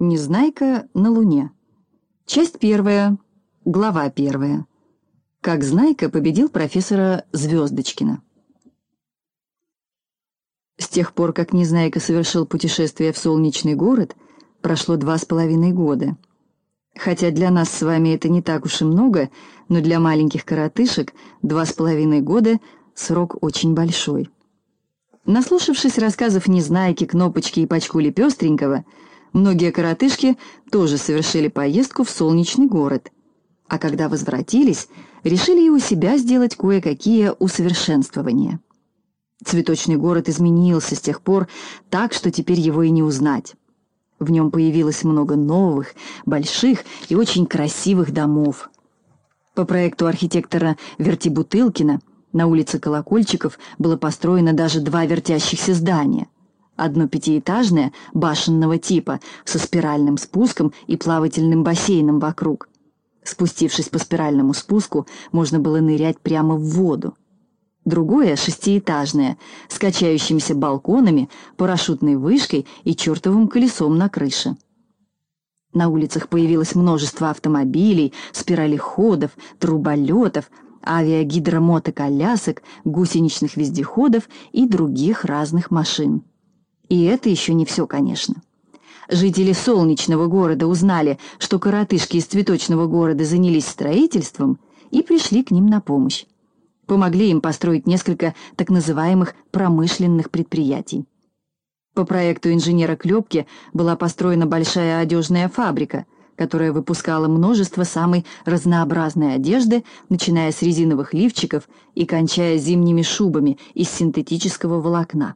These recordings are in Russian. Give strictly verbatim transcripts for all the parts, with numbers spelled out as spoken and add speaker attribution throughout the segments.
Speaker 1: Незнайка на Луне. Часть первая, глава первая. Как Знайка победил профессора Звездочкина. С тех пор, как Незнайка совершил путешествие в солнечный город, прошло два с половиной года. Хотя для нас с вами это не так уж и много, но для маленьких коротышек два с половиной года срок очень большой. Наслушавшись рассказов Незнайки, Кнопочки и Пачкули Пестренького, многие коротышки тоже совершили поездку в солнечный город, а когда возвратились, решили и у себя сделать кое-какие усовершенствования. Цветочный город изменился с тех пор так, что теперь его и не узнать. В нем появилось много новых, больших и очень красивых домов. По проекту архитектора Вертибутылкина на улице Колокольчиков было построено даже два вертящихся здания. Одно пятиэтажное, башенного типа, со спиральным спуском и плавательным бассейном вокруг. Спустившись по спиральному спуску, можно было нырять прямо в воду. Другое, шестиэтажное, с качающимися балконами, парашютной вышкой и чертовым колесом на крыше. На улицах появилось множество автомобилей, спиралеходов, труболетов, авиагидромотоколясок, гусеничных вездеходов и других разных машин. И это еще не все, конечно. Жители солнечного города узнали, что коротышки из цветочного города занялись строительством, и пришли к ним на помощь. Помогли им построить несколько так называемых промышленных предприятий. По проекту инженера Клепки была построена большая одежная фабрика, которая выпускала множество самой разнообразной одежды, начиная с резиновых лифчиков и кончая зимними шубами из синтетического волокна.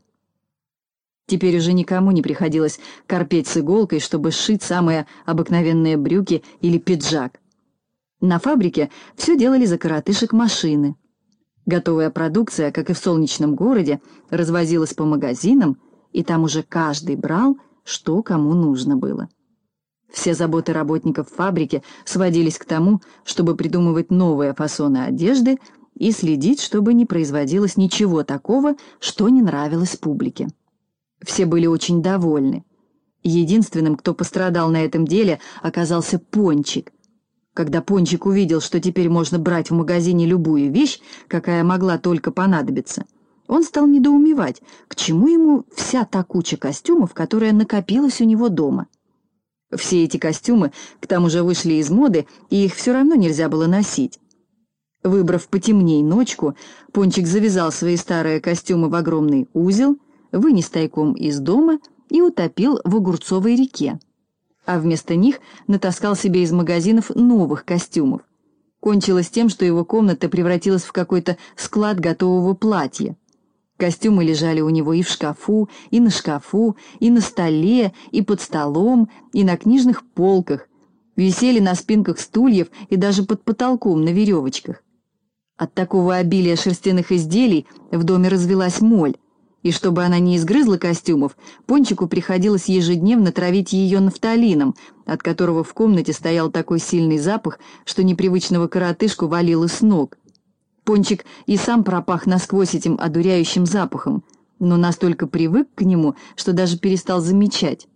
Speaker 1: Теперь уже никому не приходилось корпеть с иголкой, чтобы сшить самые обыкновенные брюки или пиджак. На фабрике все делали за коротышек машины. Готовая продукция, как и в солнечном городе, развозилась по магазинам, и там уже каждый брал, что кому нужно было. Все заботы работников фабрики сводились к тому, чтобы придумывать новые фасоны одежды и следить, чтобы не производилось ничего такого, что не нравилось публике. Все были очень довольны. Единственным, кто пострадал на этом деле, оказался Пончик. Когда Пончик увидел, что теперь можно брать в магазине любую вещь, какая могла только понадобиться, он стал недоумевать, к чему ему вся та куча костюмов, которая накопилась у него дома. Все эти костюмы к тому же вышли из моды, и их все равно нельзя было носить. Выбрав потемней ночку, Пончик завязал свои старые костюмы в огромный узел, вынес тайком из дома и утопил в Огурцовой реке. А вместо них натаскал себе из магазинов новых костюмов. Кончилось тем, что его комната превратилась в какой-то склад готового платья. Костюмы лежали у него и в шкафу, и на шкафу, и на столе, и под столом, и на книжных полках, висели на спинках стульев и даже под потолком на веревочках. От такого обилия шерстяных изделий в доме развелась моль, и чтобы она не изгрызла костюмов, Пончику приходилось ежедневно травить ее нафталином, от которого в комнате стоял такой сильный запах, что непривычного коротышку валило с ног. Пончик и сам пропах насквозь этим одуряющим запахом, но настолько привык к нему, что даже перестал замечать.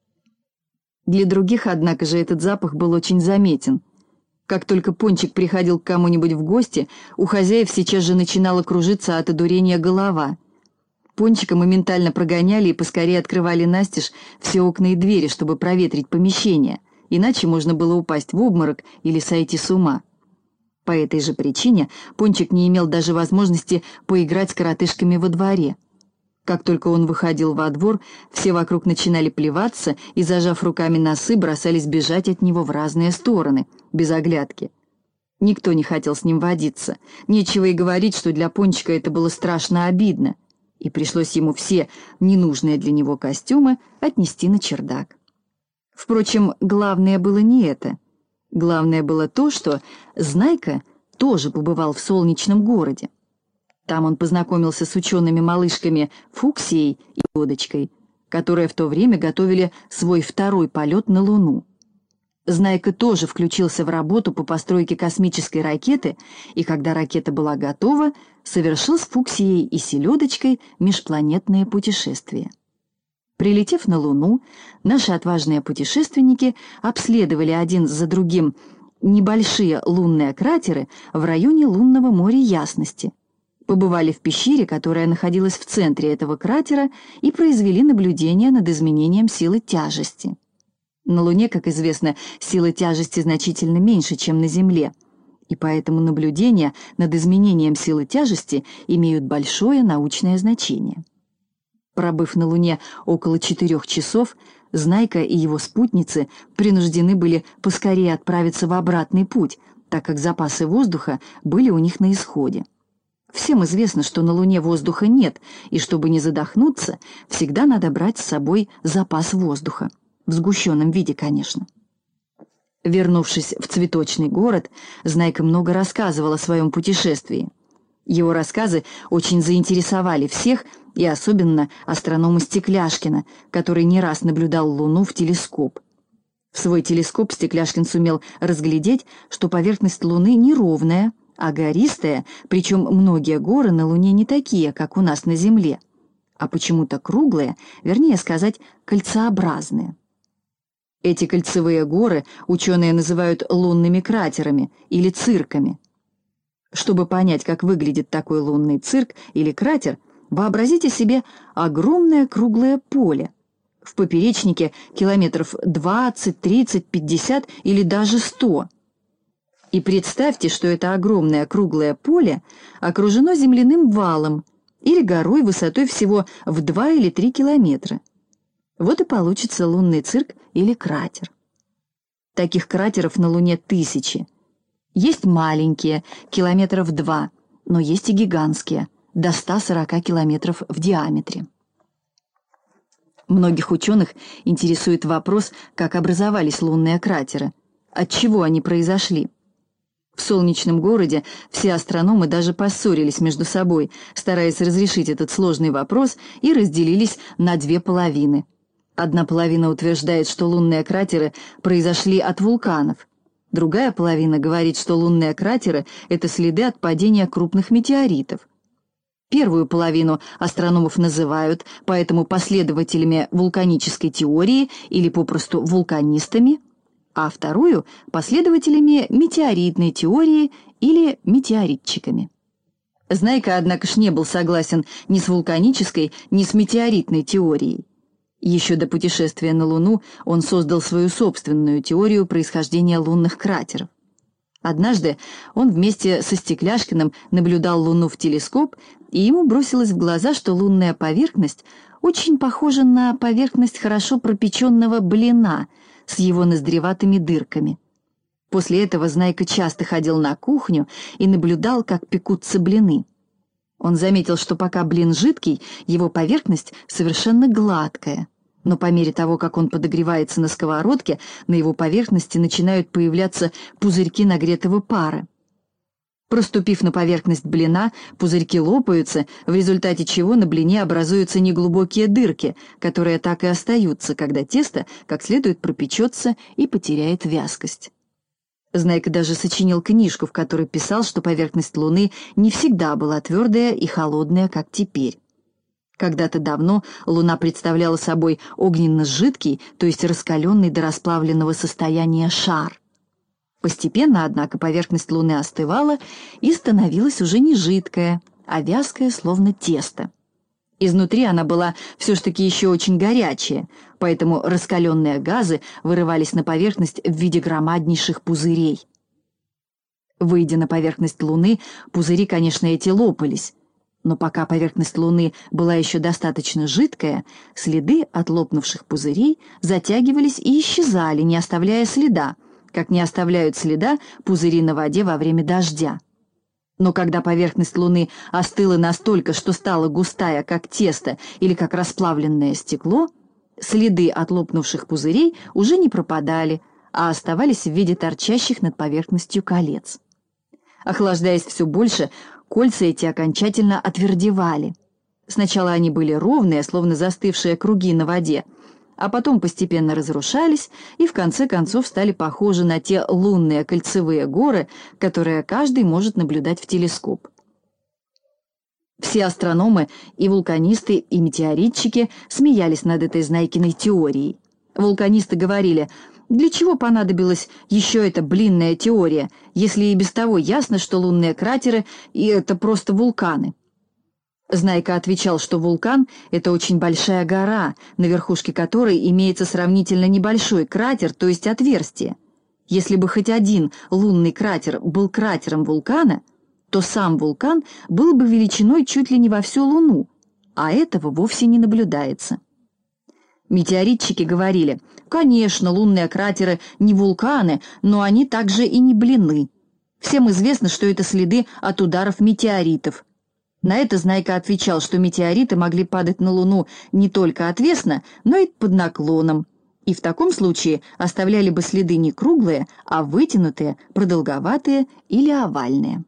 Speaker 1: Для других, однако же, этот запах был очень заметен. Как только Пончик приходил к кому-нибудь в гости, у хозяев сейчас же начинала кружиться от одурения голова. Пончика моментально прогоняли и поскорее открывали настежь все окна и двери, чтобы проветрить помещение, иначе можно было упасть в обморок или сойти с ума. По этой же причине Пончик не имел даже возможности поиграть с коротышками во дворе. Как только он выходил во двор, все вокруг начинали плеваться и, зажав руками носы, бросались бежать от него в разные стороны, без оглядки. Никто не хотел с ним водиться. Нечего и говорить, что для Пончика это было страшно обидно, и пришлось ему все ненужные для него костюмы отнести на чердак. Впрочем, главное было не это. Главное было то, что Знайка тоже побывал в солнечном городе. Там он познакомился с учеными-малышками Фуксией и Лодочкой, которые в то время готовили свой второй полет на Луну. Знайка тоже включился в работу по постройке космической ракеты, и когда ракета была готова, совершил с Фуксией и Селедочкой межпланетное путешествие. Прилетев на Луну, наши отважные путешественники обследовали один за другим небольшие лунные кратеры в районе лунного моря Ясности, побывали в пещере, которая находилась в центре этого кратера, и произвели наблюдения над изменением силы тяжести. На Луне, как известно, сила тяжести значительно меньше, чем на Земле, и поэтому наблюдения над изменением силы тяжести имеют большое научное значение. Пробыв на Луне около четырех часов, Знайка и его спутницы принуждены были поскорее отправиться в обратный путь, так как запасы воздуха были у них на исходе. Всем известно, что на Луне воздуха нет, и чтобы не задохнуться, всегда надо брать с собой запас воздуха. В сгущенном виде, конечно. Вернувшись в цветочный город, Знайка много рассказывал о своем путешествии. Его рассказы очень заинтересовали всех, и особенно астронома Стекляшкина, который не раз наблюдал Луну в телескоп. В свой телескоп Стекляшкин сумел разглядеть, что поверхность Луны неровная, а гористая, причем многие горы на Луне не такие, как у нас на Земле, а почему-то круглые, вернее сказать, кольцеобразные. Эти кольцевые горы ученые называют лунными кратерами или цирками. Чтобы понять, как выглядит такой лунный цирк или кратер, вообразите себе огромное круглое поле. В поперечнике километров двадцать, тридцать, пятьдесят или даже сто. И представьте, что это огромное круглое поле окружено земляным валом или горой высотой всего в два или три километра. Вот и получится лунный цирк или кратер. Таких кратеров на Луне тысячи. Есть маленькие, километров два, но есть и гигантские, до ста сорока километров в диаметре. Многих ученых интересует вопрос, как образовались лунные кратеры, от чего они произошли. В солнечном городе все астрономы даже поссорились между собой, стараясь разрешить этот сложный вопрос, и разделились на две половины. Одна половина утверждает, что лунные кратеры произошли от вулканов. Другая половина говорит, что лунные кратеры — это следы от падения крупных метеоритов. Первую половину астрономов называют поэтому последователями вулканической теории или попросту вулканистами, а вторую — последователями метеоритной теории или метеоритчиками. Знайка, однако ж, не был согласен ни с вулканической, ни с метеоритной теорией. Еще до путешествия на Луну он создал свою собственную теорию происхождения лунных кратеров. Однажды он вместе со Стекляшкиным наблюдал Луну в телескоп, и ему бросилось в глаза, что лунная поверхность очень похожа на поверхность хорошо пропеченного блина с его ноздреватыми дырками. После этого Знайка часто ходил на кухню и наблюдал, как пекутся блины. Он заметил, что пока блин жидкий, его поверхность совершенно гладкая, но по мере того, как он подогревается на сковородке, на его поверхности начинают появляться пузырьки нагретого пара. Проступив на поверхность блина, пузырьки лопаются, в результате чего на блине образуются неглубокие дырки, которые так и остаются, когда тесто как следует пропечется и потеряет вязкость. Знайка даже сочинил книжку, в которой писал, что поверхность Луны не всегда была твердая и холодная, как теперь. Когда-то давно Луна представляла собой огненно-жидкий, то есть раскаленный до расплавленного состояния шар. Постепенно, однако, поверхность Луны остывала и становилась уже не жидкая, а вязкая, словно тесто. Изнутри она была все-таки еще очень горячая, поэтому раскаленные газы вырывались на поверхность в виде громаднейших пузырей. Выйдя на поверхность Луны, пузыри, конечно, эти лопались, но пока поверхность Луны была еще достаточно жидкая, следы от лопнувших пузырей затягивались и исчезали, не оставляя следа, как не оставляют следа пузыри на воде во время дождя. Но когда поверхность Луны остыла настолько, что стала густая, как тесто или как расплавленное стекло, следы от лопнувших пузырей уже не пропадали, а оставались в виде торчащих над поверхностью колец. Охлаждаясь все больше, кольца эти окончательно отвердевали. Сначала они были ровные, словно застывшие круги на воде, а потом постепенно разрушались и в конце концов стали похожи на те лунные кольцевые горы, которые каждый может наблюдать в телескоп. Все астрономы и вулканисты, и метеоритчики смеялись над этой Знайкиной теорией. Вулканисты говорили: для чего понадобилась еще эта блинная теория, если и без того ясно, что лунные кратеры — и это просто вулканы? Знайка отвечал, что вулкан — это очень большая гора, на верхушке которой имеется сравнительно небольшой кратер, то есть отверстие. Если бы хоть один лунный кратер был кратером вулкана, то сам вулкан был бы величиной чуть ли не во всю Луну, а этого вовсе не наблюдается. Метеоритчики говорили: конечно, лунные кратеры не вулканы, но они также и не блины. Всем известно, что это следы от ударов метеоритов. На это Знайка отвечал, что метеориты могли падать на Луну не только отвесно, но и под наклоном, и в таком случае оставляли бы следы не круглые, а вытянутые, продолговатые или овальные.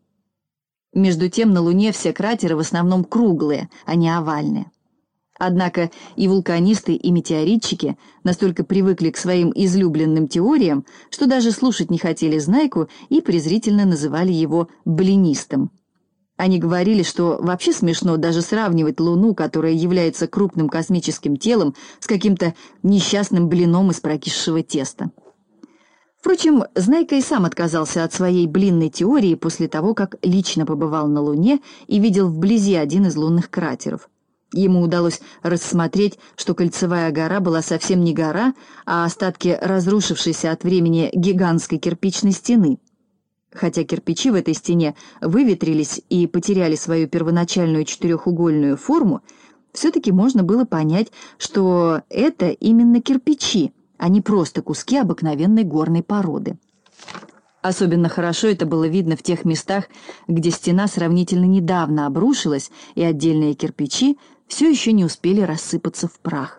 Speaker 1: Между тем на Луне все кратеры в основном круглые, а не овальные. Однако и вулканисты, и метеоритчики настолько привыкли к своим излюбленным теориям, что даже слушать не хотели Знайку и презрительно называли его блинистом. Они говорили, что вообще смешно даже сравнивать Луну, которая является крупным космическим телом, с каким-то несчастным блином из прокисшего теста. Впрочем, Знайка и сам отказался от своей блинной теории после того, как лично побывал на Луне и видел вблизи один из лунных кратеров. Ему удалось рассмотреть, что Кольцевая гора была совсем не гора, а остатки разрушившейся от времени гигантской кирпичной стены. Хотя кирпичи в этой стене выветрились и потеряли свою первоначальную четырехугольную форму, все-таки можно было понять, что это именно кирпичи, а не просто куски обыкновенной горной породы. Особенно хорошо это было видно в тех местах, где стена сравнительно недавно обрушилась, и отдельные кирпичи все еще не успели рассыпаться в прах.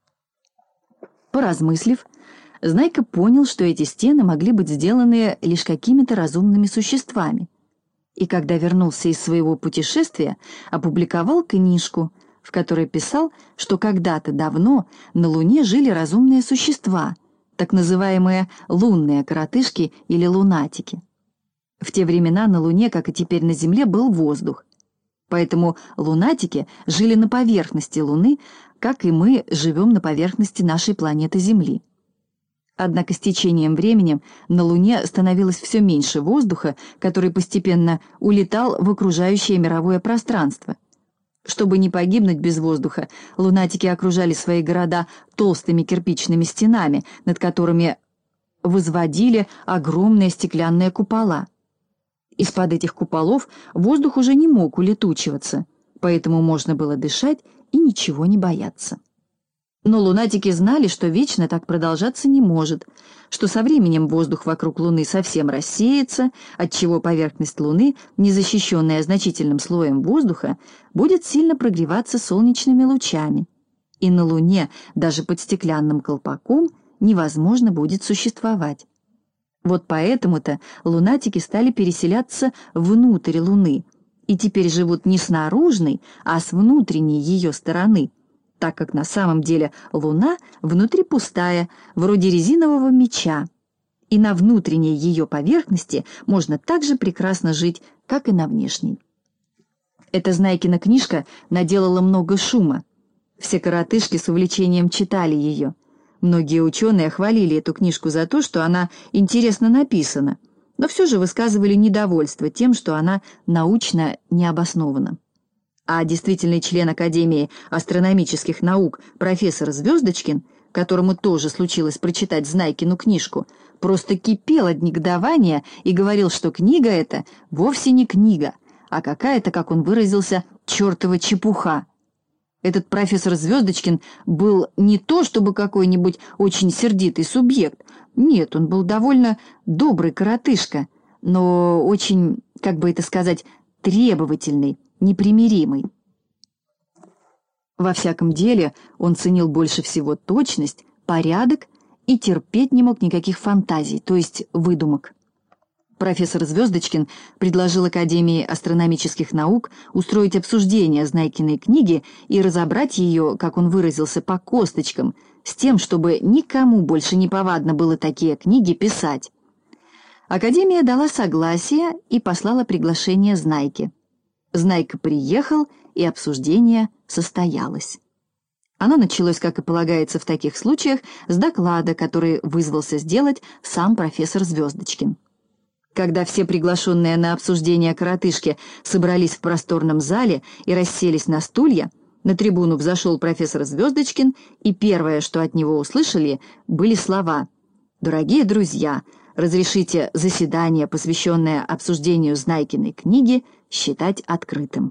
Speaker 1: Поразмыслив, Знайка понял, что эти стены могли быть сделаны лишь какими-то разумными существами, и когда вернулся из своего путешествия, опубликовал книжку, в которой писал, что когда-то давно на Луне жили разумные существа, так называемые лунные коротышки или лунатики. В те времена на Луне, как и теперь на Земле, был воздух, поэтому лунатики жили на поверхности Луны, как и мы живем на поверхности нашей планеты Земли. Однако с течением времени на Луне становилось все меньше воздуха, который постепенно улетал в окружающее мировое пространство. Чтобы не погибнуть без воздуха, лунатики окружали свои города толстыми кирпичными стенами, над которыми возводили огромные стеклянные купола. Из-под этих куполов воздух уже не мог улетучиваться, поэтому можно было дышать и ничего не бояться. Но лунатики знали, что вечно так продолжаться не может, что со временем воздух вокруг Луны совсем рассеется, отчего поверхность Луны, не защищенная значительным слоем воздуха, будет сильно прогреваться солнечными лучами, и на Луне даже под стеклянным колпаком невозможно будет существовать. Вот поэтому-то лунатики стали переселяться внутрь Луны, и теперь живут не с наружной, а с внутренней ее стороны, так как на самом деле Луна внутри пустая, вроде резинового мяча, и на внутренней ее поверхности можно так же прекрасно жить, как и на внешней. Эта Знайкина книжка наделала много шума. Все коротышки с увлечением читали ее. Многие ученые хвалили эту книжку за то, что она интересно написана, но все же высказывали недовольство тем, что она научно не обоснована. А действительный член Академии астрономических наук профессор Звездочкин, которому тоже случилось прочитать Знайкину книжку, просто кипел от негодования и говорил, что книга эта вовсе не книга, а какая-то, как он выразился, чертова чепуха. Этот профессор Звездочкин был не то чтобы какой-нибудь очень сердитый субъект, нет, он был довольно добрый коротышка, но очень, как бы это сказать, требовательный, непримиримый. Во всяком деле он ценил больше всего точность, порядок и терпеть не мог никаких фантазий, то есть выдумок. Профессор Звездочкин предложил Академии астрономических наук устроить обсуждение Знайкиной книги и разобрать ее, как он выразился, по косточкам, с тем, чтобы никому больше не повадно было такие книги писать. Академия дала согласие и послала приглашение Знайке. Знайка приехал и обсуждение состоялось. Оно началось, как и полагается в таких случаях, с доклада, который вызвался сделать сам профессор Звездочкин. Когда все приглашенные на обсуждение коротышки собрались в просторном зале и расселись на стулья, на трибуну взошел профессор Звездочкин, и первое, что от него услышали, были слова: «Дорогие друзья, разрешите заседание, посвященное обсуждению Знайкиной книги, считать открытым».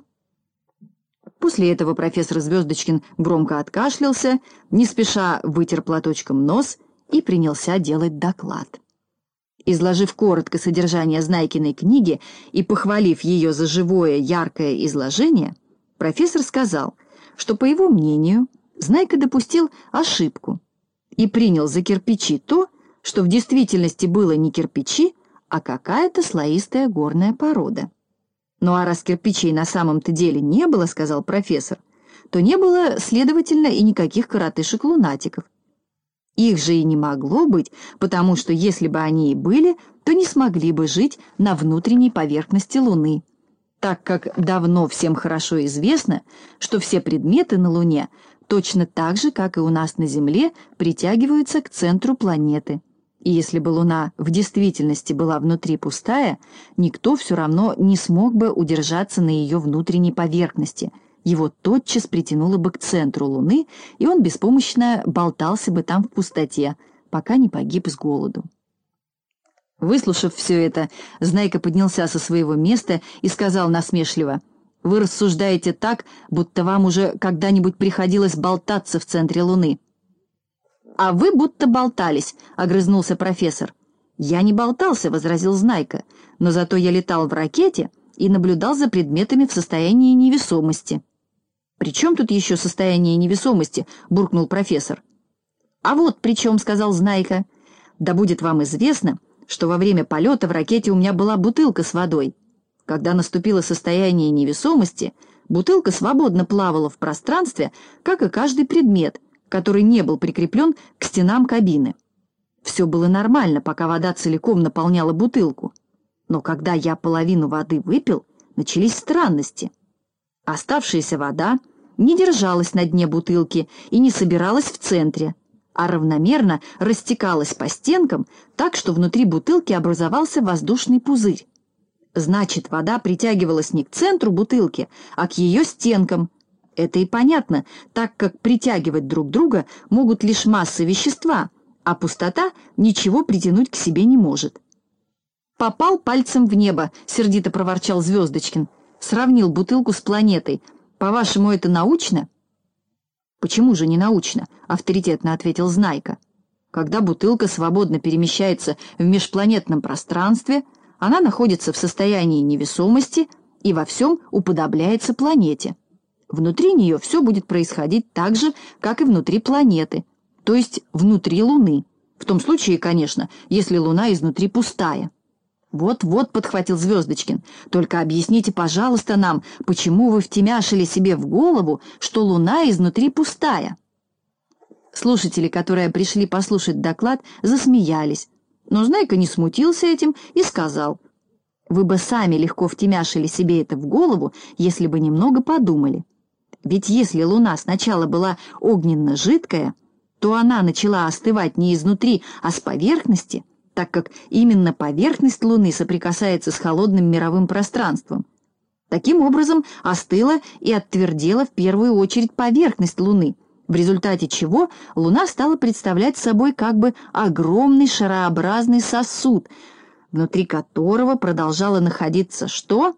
Speaker 1: После этого профессор Звездочкин громко откашлялся, не спеша вытер платочком нос и принялся делать доклад. Изложив коротко содержание Знайкиной книги и похвалив ее за живое, яркое изложение, профессор сказал, что, по его мнению, Знайка допустил ошибку и принял за кирпичи то, что в действительности было не кирпичи, а какая-то слоистая горная порода. «Ну а раз кирпичей на самом-то деле не было, — сказал профессор, — то не было, следовательно, и никаких коротышек-лунатиков. Их же и не могло быть, потому что если бы они и были, то не смогли бы жить на внутренней поверхности Луны, так как давно всем хорошо известно, что все предметы на Луне точно так же, как и у нас на Земле, притягиваются к центру планеты. И если бы Луна в действительности была внутри пустая, никто все равно не смог бы удержаться на ее внутренней поверхности. Его тотчас притянуло бы к центру Луны, и он беспомощно болтался бы там в пустоте, пока не погиб с голоду. Выслушав все это, Знайка поднялся со своего места и сказал насмешливо: «Вы рассуждаете так, будто вам уже когда-нибудь приходилось болтаться в центре Луны». «А вы будто болтались», — огрызнулся профессор. «Я не болтался», — возразил Знайка, «но зато я летал в ракете и наблюдал за предметами в состоянии невесомости». «При чем тут еще состояние невесомости?» — буркнул профессор. «А вот при чем», — сказал Знайка. «Да будет вам известно, что во время полета в ракете у меня была бутылка с водой. Когда наступило состояние невесомости, бутылка свободно плавала в пространстве, как и каждый предмет, который не был прикреплен к стенам кабины. Все было нормально, пока вода целиком наполняла бутылку. Но когда я половину воды выпил, начались странности. Оставшаяся вода не держалась на дне бутылки и не собиралась в центре, а равномерно растекалась по стенкам так, что внутри бутылки образовался воздушный пузырь. Значит, вода притягивалась не к центру бутылки, а к ее стенкам. Это и понятно, так как притягивать друг друга могут лишь массы вещества, а пустота ничего притянуть к себе не может. «Попал пальцем в небо», — сердито проворчал Звездочкин. «Сравнил бутылку с планетой. По-вашему, это научно?» «Почему же не научно?» — авторитетно ответил Знайка. «Когда бутылка свободно перемещается в межпланетном пространстве, она находится в состоянии невесомости и во всем уподобляется планете. Внутри нее все будет происходить так же, как и внутри планеты, то есть внутри Луны. В том случае, конечно, если Луна изнутри пустая». «Вот-вот», — подхватил Звездочкин, — «только объясните, пожалуйста, нам, почему вы втемяшили себе в голову, что Луна изнутри пустая?» Слушатели, которые пришли послушать доклад, засмеялись, но Знайка не смутился этим и сказал: «Вы бы сами легко втемяшили себе это в голову, если бы немного подумали. Ведь если Луна сначала была огненно-жидкая, то она начала остывать не изнутри, а с поверхности, так как именно поверхность Луны соприкасается с холодным мировым пространством. Таким образом, остыла и оттвердела в первую очередь поверхность Луны, в результате чего Луна стала представлять собой как бы огромный шарообразный сосуд, внутри которого продолжало находиться что?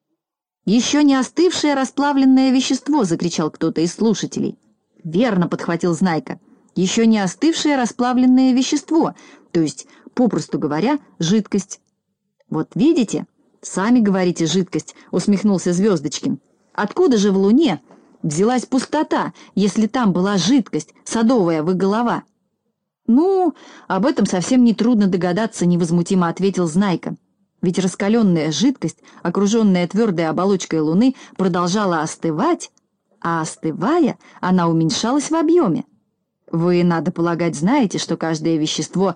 Speaker 1: «Еще не остывшее расплавленное вещество», — закричал кто-то из слушателей. «Верно», — подхватил Знайка, — «еще не остывшее расплавленное вещество, то есть, попросту говоря, жидкость». «Вот видите, сами говорите жидкость», — усмехнулся Звездочкин. «Откуда же в Луне взялась пустота, если там была жидкость, садовая вы голова?» «Ну, об этом совсем нетрудно догадаться», — невозмутимо ответил Знайка. «Ведь раскаленная жидкость, окруженная твердой оболочкой Луны, продолжала остывать, а остывая, она уменьшалась в объеме. Вы, надо полагать, знаете, что каждое вещество,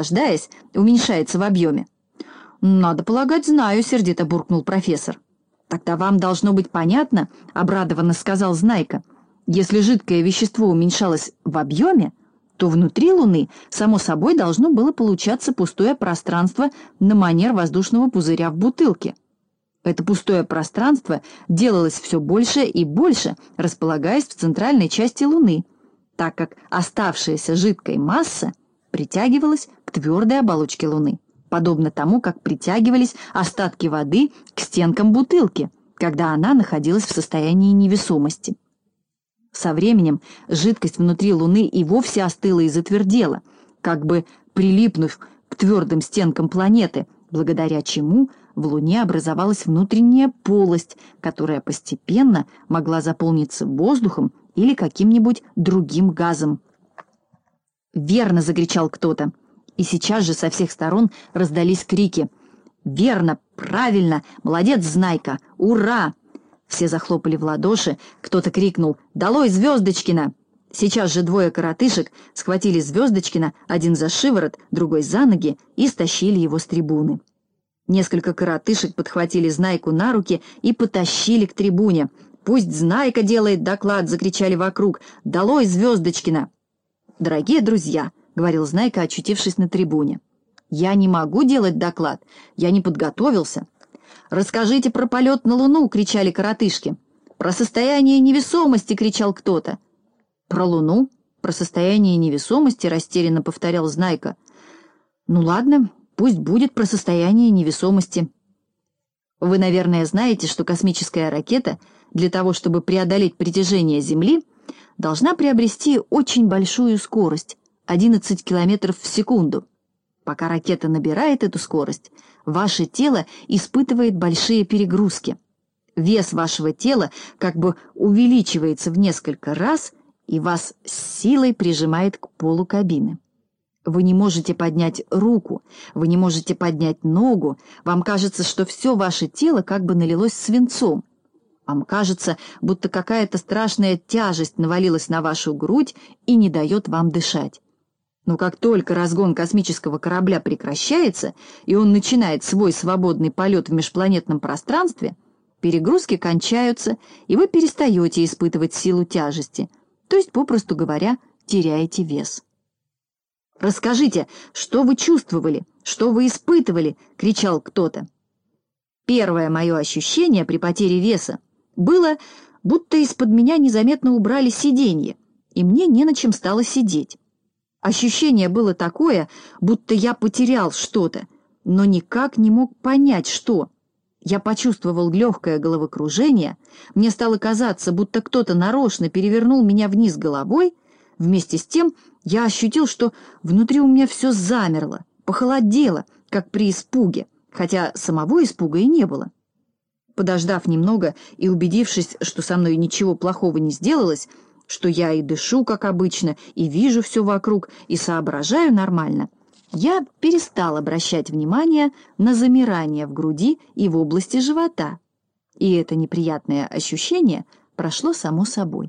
Speaker 1: охлаждаясь, уменьшается в объеме». «Надо полагать, знаю», — сердито буркнул профессор. «Тогда вам должно быть понятно, — обрадованно сказал Знайка, — если жидкое вещество уменьшалось в объеме, то внутри Луны, само собой, должно было получаться пустое пространство на манер воздушного пузыря в бутылке. Это пустое пространство делалось все больше и больше, располагаясь в центральной части Луны, так как оставшаяся жидкая масса притягивалась к твердой оболочке Луны, подобно тому, как притягивались остатки воды к стенкам бутылки, когда она находилась в состоянии невесомости. Со временем жидкость внутри Луны и вовсе остыла и затвердела, как бы прилипнув к твердым стенкам планеты, благодаря чему в Луне образовалась внутренняя полость, которая постепенно могла заполниться воздухом или каким-нибудь другим газом. «Верно!» — закричал кто-то, и сейчас же со всех сторон раздались крики. «Верно! Правильно! Молодец, Знайка! Ура!» Все захлопали в ладоши, кто-то крикнул «Долой Звездочкина!». Сейчас же двое коротышек схватили Звездочкина, один за шиворот, другой за ноги, и стащили его с трибуны. Несколько коротышек подхватили Знайку на руки и потащили к трибуне. «Пусть Знайка делает доклад!» — закричали вокруг. «Долой Звездочкина!». «Дорогие друзья!» — говорил Знайка, очутившись на трибуне. «Я не могу делать доклад, я не подготовился». «Расскажите про полет на Луну!» — кричали коротышки. «Про состояние невесомости!» — кричал кто-то. «Про Луну? Про состояние невесомости?» — растерянно повторял Знайка. «Ну ладно, пусть будет про состояние невесомости». Вы, наверное, знаете, что космическая ракета для того, чтобы преодолеть притяжение Земли, должна приобрести очень большую скорость — одиннадцать километров в секунду. Пока ракета набирает эту скорость, ваше тело испытывает большие перегрузки. Вес вашего тела как бы увеличивается в несколько раз и вас с силой прижимает к полу кабины. Вы не можете поднять руку, вы не можете поднять ногу, вам кажется, что все ваше тело как бы налилось свинцом. Вам кажется, будто какая-то страшная тяжесть навалилась на вашу грудь и не дает вам дышать. Но как только разгон космического корабля прекращается, и он начинает свой свободный полет в межпланетном пространстве, перегрузки кончаются, и вы перестаете испытывать силу тяжести, то есть, попросту говоря, теряете вес. «Расскажите, что вы чувствовали, что вы испытывали?» — кричал кто-то. Первое мое ощущение при потере веса было, будто из-под меня незаметно убрали сиденье, и мне не на чем стало сидеть. Ощущение было такое, будто я потерял что-то, но никак не мог понять, что. Я почувствовал легкое головокружение, мне стало казаться, будто кто-то нарочно перевернул меня вниз головой. Вместе с тем я ощутил, что внутри у меня все замерло, похолодело, как при испуге, хотя самого испуга и не было. Подождав немного и убедившись, что со мной ничего плохого не сделалось, что я и дышу, как обычно, и вижу все вокруг, и соображаю нормально, я перестал обращать внимание на замирание в груди и в области живота, и это неприятное ощущение прошло само собой.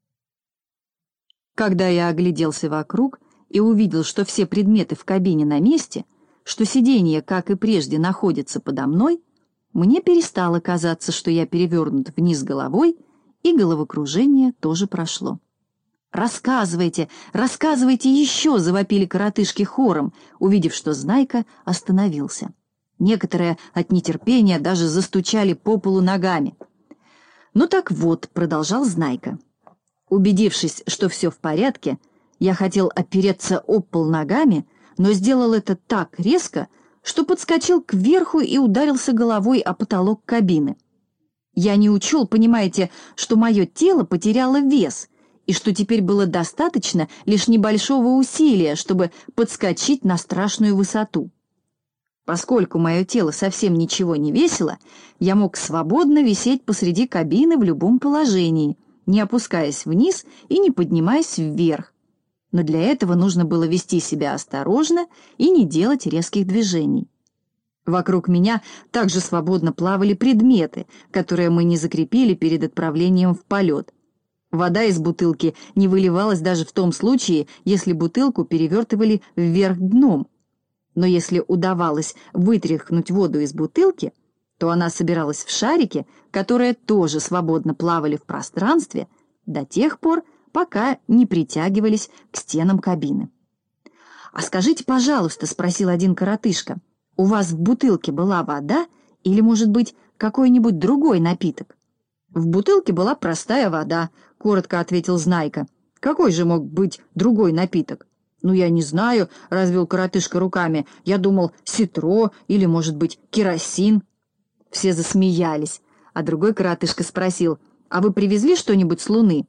Speaker 1: Когда я огляделся вокруг и увидел, что все предметы в кабине на месте, что сиденье, как и прежде, находится подо мной, мне перестало казаться, что я перевернут вниз головой, и головокружение тоже прошло. «Рассказывайте, рассказывайте еще!» — завопили коротышки хором, увидев, что Знайка остановился. Некоторые от нетерпения даже застучали по полу ногами. «Ну так вот», — продолжал Знайка. Убедившись, что все в порядке, я хотел опереться об пол ногами, но сделал это так резко, что подскочил кверху и ударился головой о потолок кабины. Я не учел, понимаете, что мое тело потеряло вес, и что теперь было достаточно лишь небольшого усилия, чтобы подскочить на страшную высоту. Поскольку мое тело совсем ничего не весило, я мог свободно висеть посреди кабины в любом положении, не опускаясь вниз и не поднимаясь вверх. Но для этого нужно было вести себя осторожно и не делать резких движений. Вокруг меня также свободно плавали предметы, которые мы не закрепили перед отправлением в полет. Вода из бутылки не выливалась даже в том случае, если бутылку перевертывали вверх дном. Но если удавалось вытряхнуть воду из бутылки, то она собиралась в шарики, которые тоже свободно плавали в пространстве до тех пор, пока не притягивались к стенам кабины. «А скажите, пожалуйста, — спросил один коротышка, — у вас в бутылке была вода или, может быть, какой-нибудь другой напиток?» «В бутылке была простая вода», — коротко ответил Знайка. «Какой же мог быть другой напиток?» «Ну, я не знаю», — развел коротышка руками. «Я думал, ситро или, может быть, керосин». Все засмеялись, а другой коротышка спросил: «А вы привезли что-нибудь с Луны?»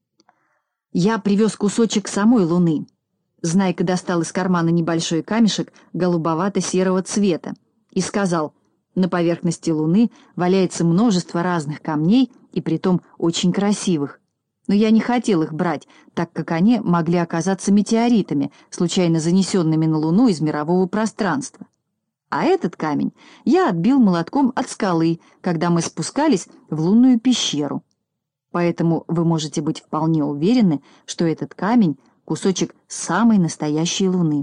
Speaker 1: «Я привез кусочек самой Луны». Знайка достал из кармана небольшой камешек голубовато-серого цвета и сказал: «На поверхности Луны валяется множество разных камней, и притом очень красивых. Но я не хотел их брать, так как они могли оказаться метеоритами, случайно занесенными на Луну из мирового пространства. А этот камень я отбил молотком от скалы, когда мы спускались в лунную пещеру. Поэтому вы можете быть вполне уверены, что этот камень — кусочек самой настоящей Луны».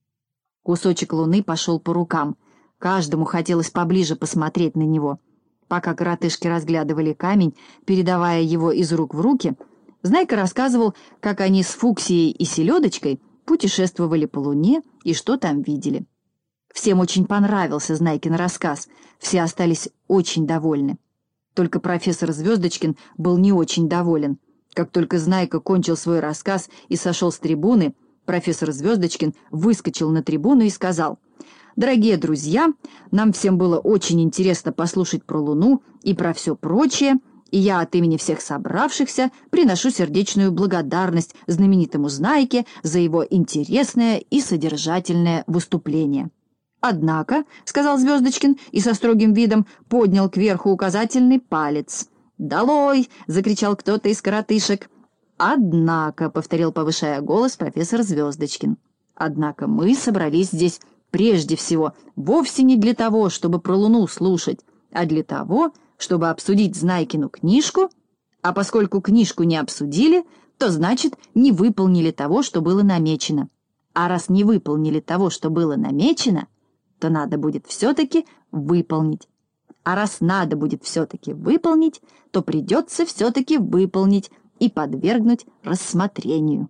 Speaker 1: Кусочек Луны пошел по рукам. Каждому хотелось поближе посмотреть на него. Пока коротышки разглядывали камень, передавая его из рук в руки, Знайка рассказывал, как они с Фуксией и Селедочкой путешествовали по Луне и что там видели. Всем очень понравился Знайкин рассказ, все остались очень довольны. Только профессор Звездочкин был не очень доволен. Как только Знайка кончил свой рассказ и сошел с трибуны, профессор Звездочкин выскочил на трибуну и сказал: «Дорогие друзья, нам всем было очень интересно послушать про Луну и про все прочее, и я от имени всех собравшихся приношу сердечную благодарность знаменитому Знайке за его интересное и содержательное выступление». «Однако, — сказал Звездочкин и со строгим видом поднял кверху указательный палец. «Долой!» — закричал кто-то из коротышек. «Однако, — повторил, повышая голос, профессор Звездочкин, — однако мы собрались здесь прежде всего вовсе не для того, чтобы про Луну слушать, а для того, чтобы обсудить Знайкину книжку, а поскольку книжку не обсудили, то, значит, не выполнили того, что было намечено. А раз не выполнили того, что было намечено, то надо будет все-таки выполнить. А раз надо будет все-таки выполнить, то придется все-таки выполнить и подвергнуть рассмотрению».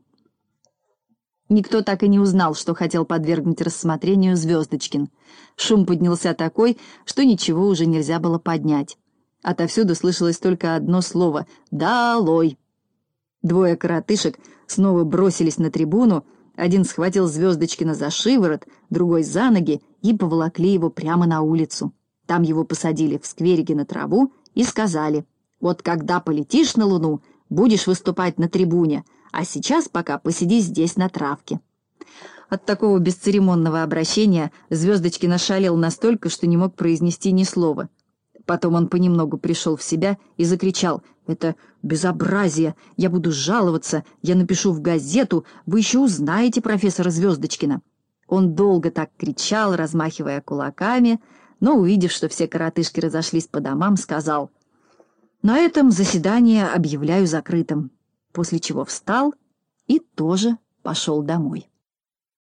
Speaker 1: Никто так и не узнал, что хотел подвергнуть рассмотрению Звездочкин. Шум поднялся такой, что ничего уже нельзя было поднять. Отовсюду слышалось только одно слово «Долой!». Двое коротышек снова бросились на трибуну, один схватил Звездочкина за шиворот, другой за ноги и поволокли его прямо на улицу. Там его посадили в скверике на траву и сказали: «Вот когда полетишь на Луну, будешь выступать на трибуне, а сейчас пока посиди здесь на травке». От такого бесцеремонного обращения Звездочкин ошалел настолько, что не мог произнести ни слова. Потом он понемногу пришел в себя и закричал: «Это безобразие! Я буду жаловаться, я напишу в газету, вы еще узнаете профессора Звездочкина». Он долго так кричал, размахивая кулаками, но, увидев, что все коротышки разошлись по домам, сказал: «На этом заседание объявляю закрытым», после чего встал и тоже пошел домой.